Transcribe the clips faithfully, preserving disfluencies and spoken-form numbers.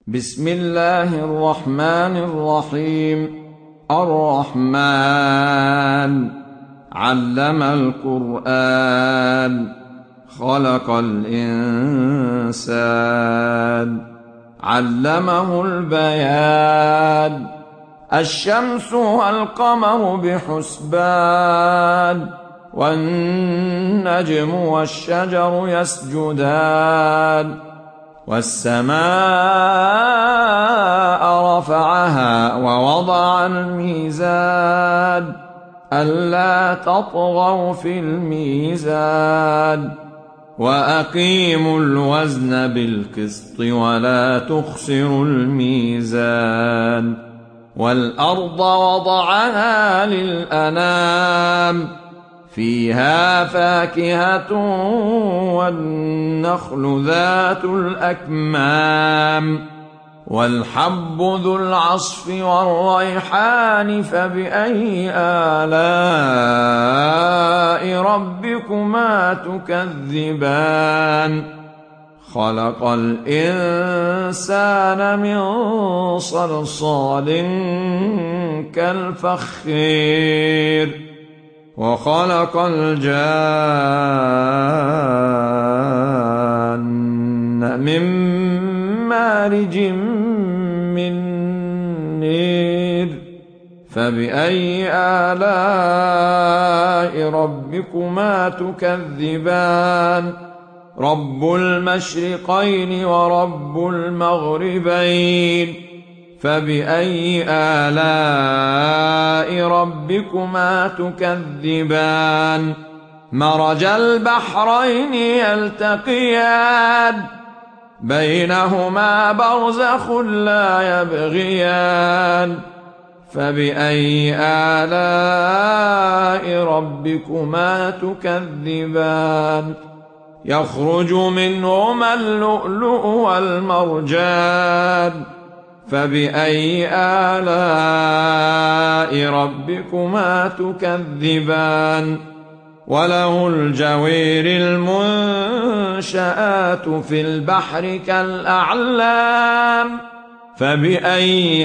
بسم الله الرحمن الرحيم. الرحمن علم القرآن خلق الإنسان علمه البيان. الشمس والقمر بحسبان والنجم والشجر يسجدان والسماء رفعها ووضع الميزان ألا تطغوا في الميزان وأقيموا الوزن بالقسط ولا تخسروا الميزان. والأرض وضعها للأنام فيها فاكهة والنخل ذات الأكمام والحب ذو العصف والريحان فبأي آلاء ربكما تكذبان. خلق الإنسان من صلصال كالفخار وخلق الجان من مارج من نير فبأي آلاء ربكما تكذبان. رب المشرقين ورب المغربين فبأي آلاء ربكما تكذبان. مرج البحرين يلتقيان بينهما برزخ لا يبغيان فبأي آلاء ربكما تكذبان. يخرج منهما اللؤلؤ والمرجان فبأي آلاء ربكما تكذبان. وله الجوير المنشآت في البحر كالأعلام فبأي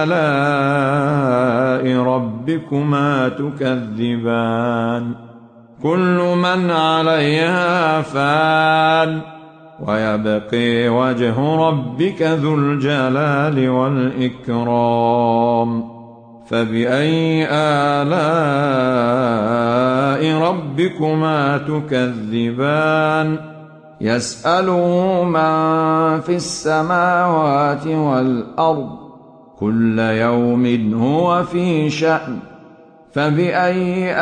آلاء ربكما تكذبان. كل من عليها فان ويبقي وجه ربك ذو الجلال والإكرام فبأي آلاء ربكما تكذبان. يسأله من في السماوات والأرض كل يوم هو في شأن فبأي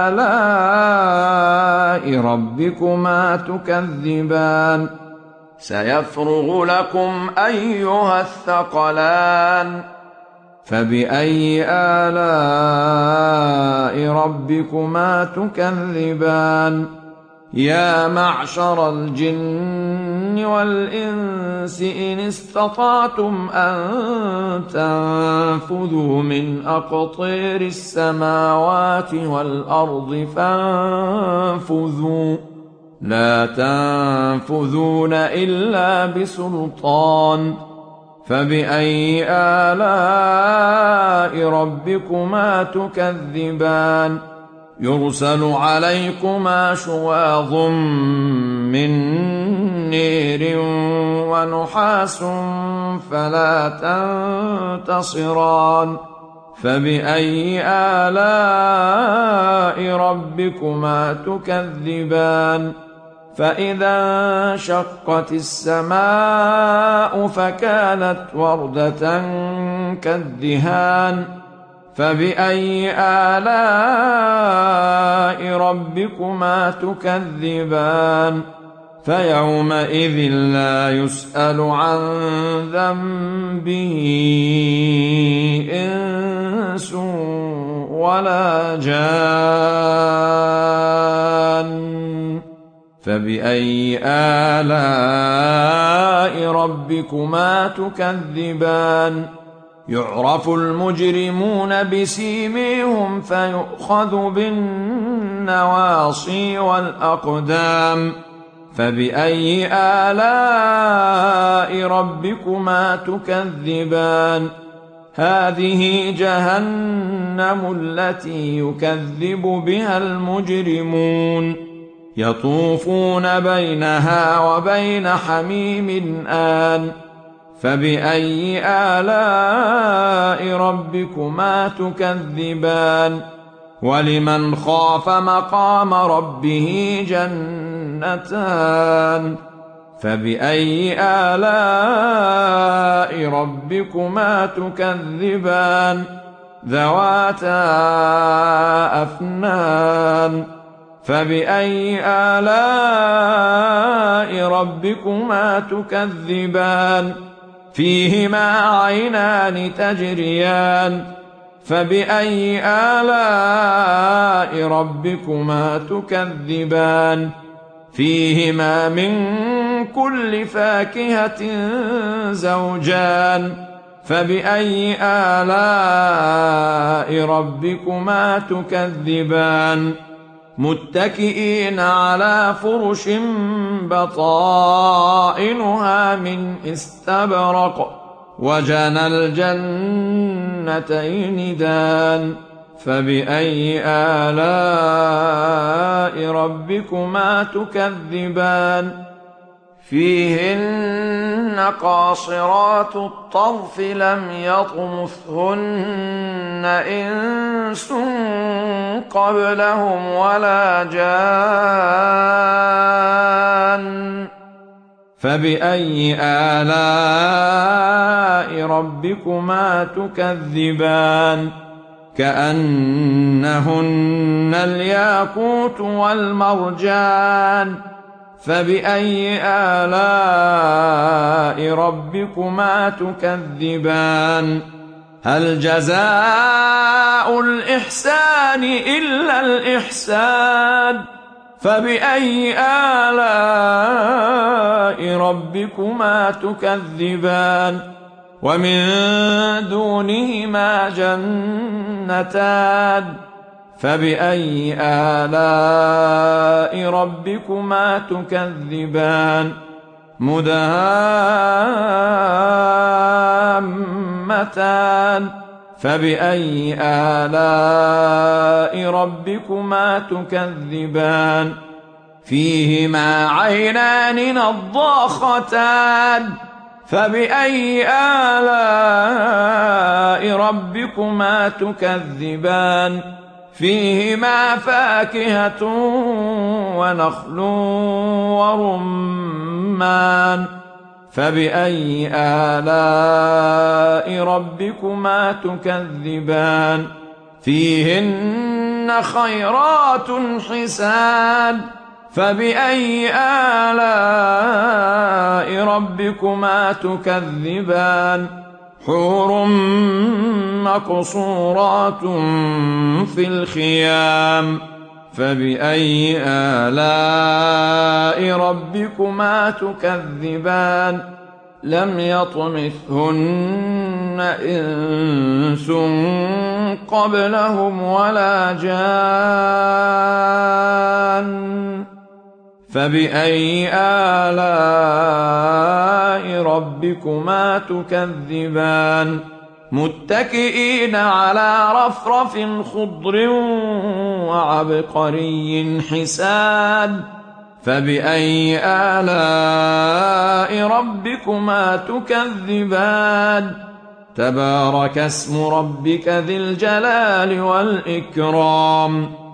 آلاء ربكما تكذبان. سيفرغ لكم أيها الثقلان فبأي آلاء ربكما تكذبان. يا معشر الجن والإنس إن استطعتم أن تنفذوا من أقطار السماوات والأرض فانفذوا لا تنفذون إلا بسلطان فبأي آلاء ربكما تكذبان. يرسل عليكما شواظ من نير ونحاس فلا تنتصران فبأي آلاء ربكما تكذبان. فإذا انشقت السماء فكانت وردة كالدهان فبأي آلاء ربكما تكذبان. فيومئذ لا يسأل عن ذنبه إنس ولا جان فبأي آلاء ربكما تكذبان. يعرف المجرمون بسيميهم فيؤخذ بالنواصي والأقدام فبأي آلاء ربكما تكذبان هذه جهنم التي يكذب بها المجرمون يطوفون بينها وبين حميم آن فبأي آلاء ربكما تكذبان ولمن خاف مقام ربه جنتان فبأي آلاء ربكما تكذبان ذواتا أفنان فبأي آلاء ربكما تكذبان فيهما عينان تجريان فبأي آلاء ربكما تكذبان فيهما من كل فاكهة زوجان فبأي آلاء ربكما تكذبان متكئين على فرش بطائنها من استبرق وجنى الجنتين دان فبأي آلاء ربكما تكذبان فيهن قاصرات الطرف لم يطمثهن إنس قبلهم ولا جان فبأي آلاء ربكما تكذبان كأنهن الياقوت والمرجان فبأي آلاء ربكما تكذبان هل جزاء الإحسان إلا الإحسان فبأي آلاء ربكما تكذبان ومن دونهما جنتان فبأي آلاء ربكما تكذبان مدهامتان فبأي آلاء ربكما تكذبان فيهما عينان نضاختان فبأي آلاء ربكما تكذبان فيهما فاكهة ونخل ورمان فبأي آلاء ربكما تكذبان فيهن خيرات حسان فبأي آلاء ربكما تكذبان حور مقصورات في الخيام فبأي آلاء ربكما تكذبان لم يطمثهن إنس قبلهم ولا جان فبأي آلاء ربكما تكذبان متكئين على رفرف خضر وعبقري حسان فبأي آلاء ربكما تكذبان تبارك اسم ربك ذي الجلال والإكرام